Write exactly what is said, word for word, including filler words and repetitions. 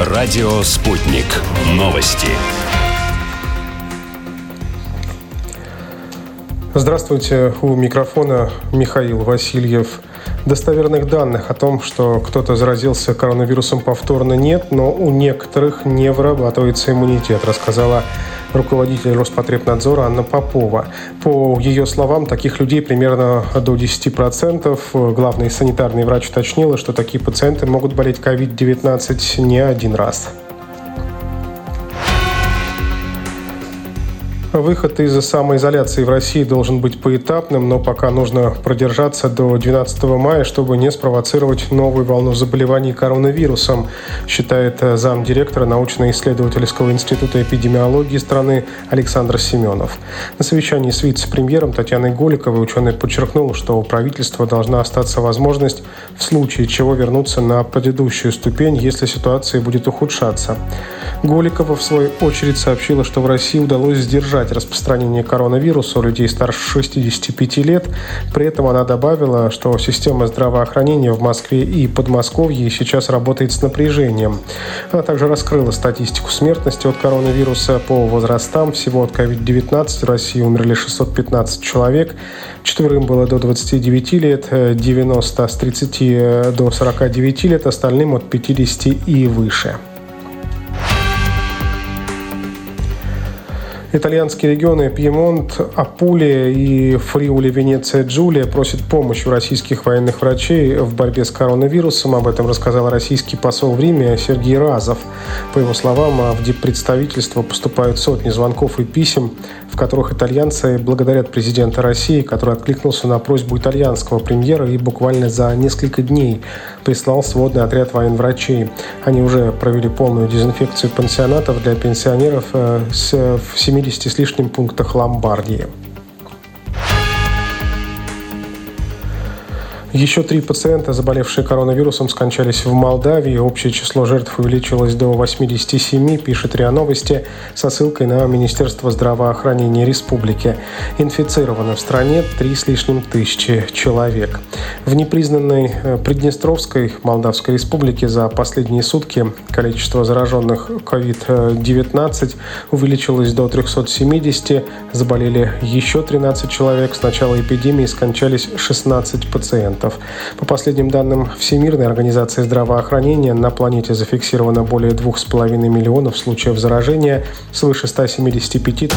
Радио «Спутник». Новости. Здравствуйте, у микрофона Михаил Васильев. Достоверных данных о том, что кто-то заразился коронавирусом повторно, нет, но у некоторых не вырабатывается иммунитет, рассказала руководитель Роспотребнадзора Анна Попова. По ее словам, таких людей примерно до десять процентов. Главный санитарный врач уточнила, что такие пациенты могут болеть ковид девятнадцать не один раз. Выход из самоизоляции в России должен быть поэтапным, но пока нужно продержаться до двенадцатого мая, чтобы не спровоцировать новую волну заболеваний коронавирусом, считает замдиректора научно-исследовательского института эпидемиологии страны Александр Семенов. На совещании с вице-премьером Татьяной Голиковой ученый подчеркнул, что у правительства должна остаться возможность в случае чего вернуться на предыдущую ступень, если ситуация будет ухудшаться. Голикова, в свою очередь, сообщила, что в России удалось сдержать распространение коронавируса у людей старше шестидесяти пяти лет. При этом она добавила, что система здравоохранения в Москве и Подмосковье сейчас работает с напряжением. Она также раскрыла статистику смертности от коронавируса по возрастам. Всего от ковид девятнадцать в России умерли шестьсот пятнадцать человек. Четверым было до двадцати девяти лет, девяносто с тридцати до сорока девяти лет, остальным от пятидесяти и выше. Итальянские регионы Пьемонт, Апулия и Фриули-Венеция Джулия просят помощи у российских военных врачей в борьбе с коронавирусом. Об этом рассказал российский посол в Риме Сергей Разов. По его словам, в диппредставительство поступают сотни звонков и писем, в которых итальянцы благодарят президента России, который откликнулся на просьбу итальянского премьера и буквально за несколько дней прислал сводный отряд военврачей. Они уже провели полную дезинфекцию пансионатов для пенсионеров в семидесяти с лишним пунктах Ломбардии. Еще три пациента, заболевшие коронавирусом, скончались в Молдавии. Общее число жертв увеличилось до восьмидесяти семи, пишет РИА Новости, со ссылкой на Министерство здравоохранения республики. Инфицировано в стране три с лишним тысячи человек. В непризнанной Приднестровской Молдавской республике за последние сутки количество зараженных ковид девятнадцать увеличилось до трехсот семидесяти. Заболели еще тринадцать человек. С начала эпидемии скончались шестнадцать пациентов. По последним данным Всемирной организации здравоохранения, на планете зафиксировано более двух с половиной миллионов случаев заражения, свыше ста семидесяти пяти